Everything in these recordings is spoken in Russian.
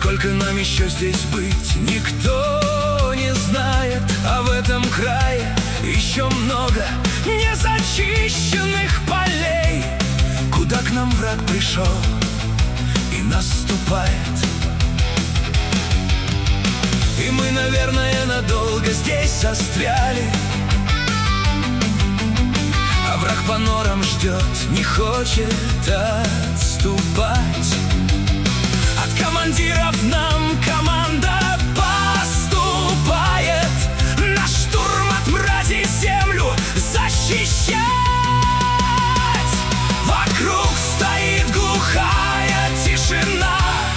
Сколько нам еще здесь быть, никто не знает. А в этом крае еще много незачищенных полей, куда к нам враг пришел и наступает. И мы, наверное, надолго здесь застряли, а враг по норам ждет, не хочет отступать. От командиров нам команда поступает: на штурм от мрази землю защищать. Вокруг стоит глухая тишина,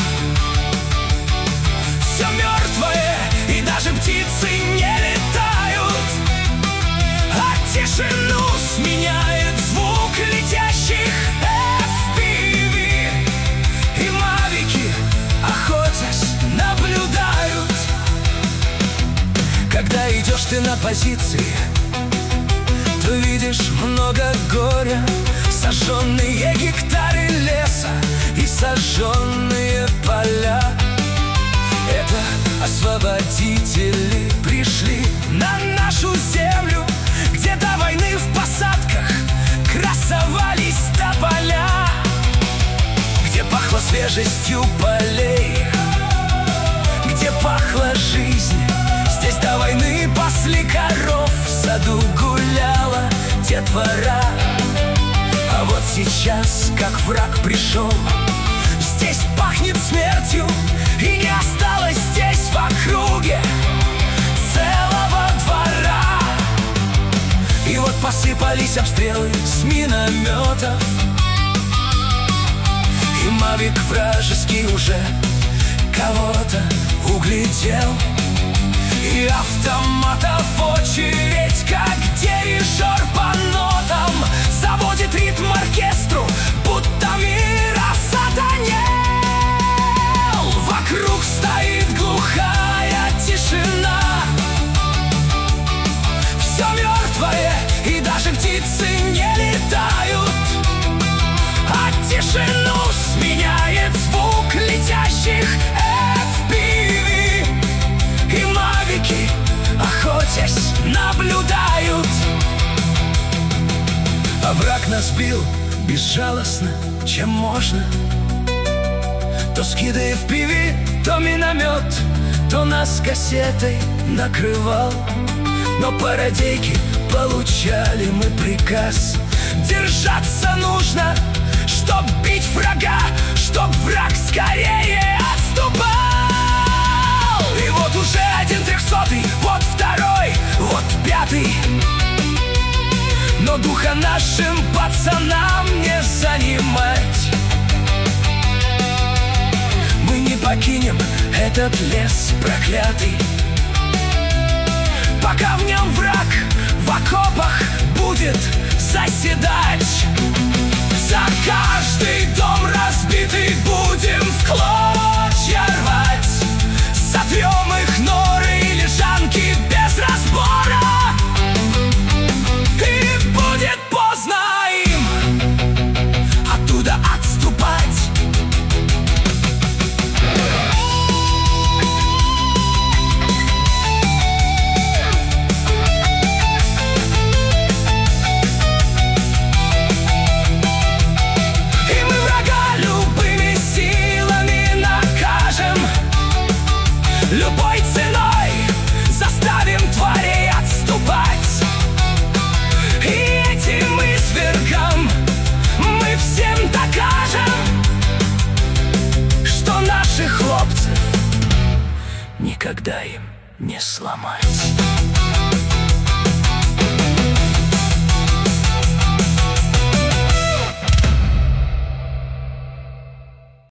все мертвое, и даже птицы не летают. А тишину сменяет звук летящих FPV, и мавики, охотясь, наблюдают. Когда идешь ты на позиции, то видишь много горя, сожженные гектары леса и сожженные поля. Это освободители пришли на нашу землю, где до войны в посадках красовались тополя, где пахло свежестью полей, где пахла жизнь. Здесь до войны пасли коров, в саду гуляла детвора. А вот сейчас, как враг пришел, здесь пахнет смертью, и не осталось здесь в округе целого двора. И вот посыпались обстрелы с минометов, и мавик вражеский уже кого-то углядел. И автоматов очередь, как дирижер по нотам заводит ритм оркестру, будто мир осатанел. Вокруг стоит глухая тишина, все мертвое, и даже птицы не летают. А тишину сменяет звук летящих FPV, и мавики, охотясь, наблюдают. А враг нас бил безжалостно, чем можно. То скидая FPV, то миномет, то нас кассетой накрывал. Но по радейке получали мы приказ: держаться нужно, чтоб бить врага, чтоб враг скорее отступал. И вот уже 1/300, вот 2-й, вот 5-й. Но духа нашим пацанам не занимать. Мы не покинем этот лес проклятый, пока в нем враг в окопах будет заседать. За каждый дом разбитый будем в клочья рвать, сотрем их норы и лежанки без разбора. И будет поздно им оттуда отступать. И мы врага любыми силами накажем, любой ценой заставим тварей отступать. И этим извергам мы всем докажем, что наших хлопцев никогда им не сломать.